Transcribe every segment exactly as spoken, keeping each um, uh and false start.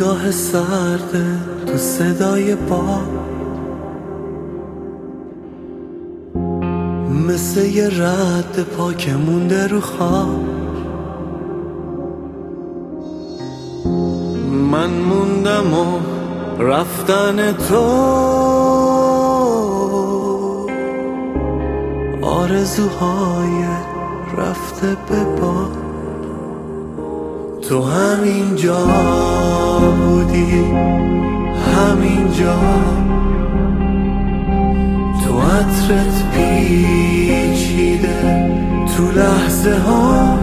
نگاه سرده تو صدای باد، مثل یه رد پا که مونده رو خواب. من موندم و رفتن تو آرزوهای رفته به باد. تو همین جا بودی، همین جا تو عطرت پیچیده تو لحظه ها.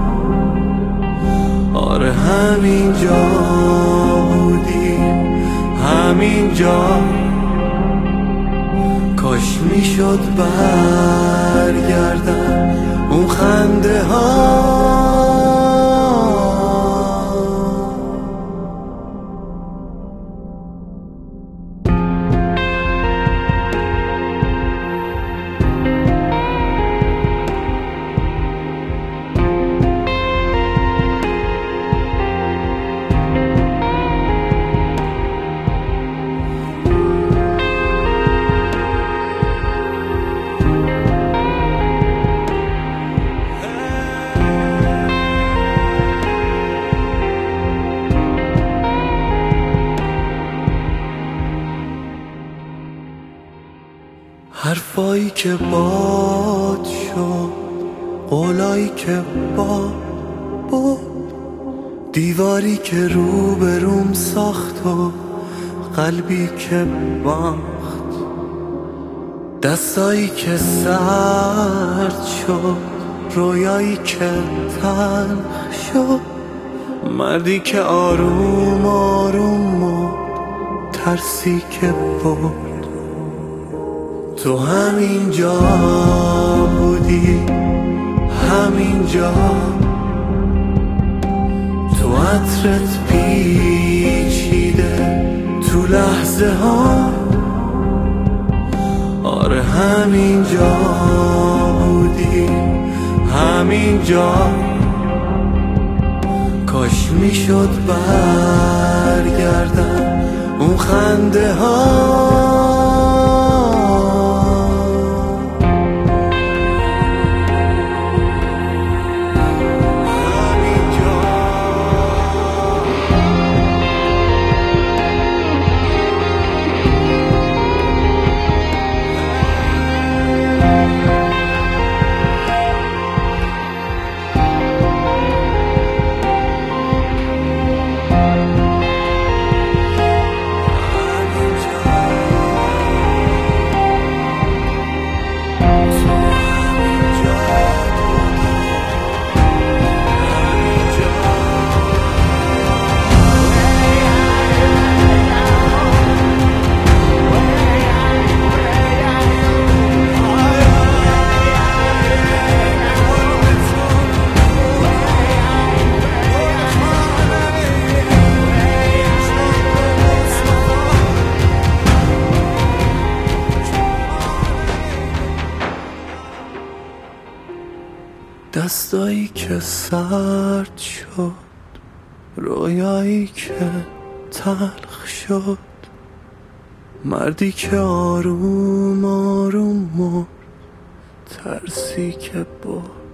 آره همین جا بودی، همین جا کاش میشد برگردم اون خنده ها. حرفایی که باد شد، قولایی که باد بود، دیواری که رو به روم ساخت و قلبی که باخت، دستایی که سرد شد، رویایی که تلخ شد، مردی که آروم آروم مرد، ترسی که برد. تو همین جا بودی، همین جا تو عطرت پیچیده تو لحظه ها. آره همین جا بودی، همین جا کاش میشد برگردم اون خنده ها. دستایی که سرد شد، رویایی که تلخ شد، مردی که آروم آروم مرد، ترسی که برد.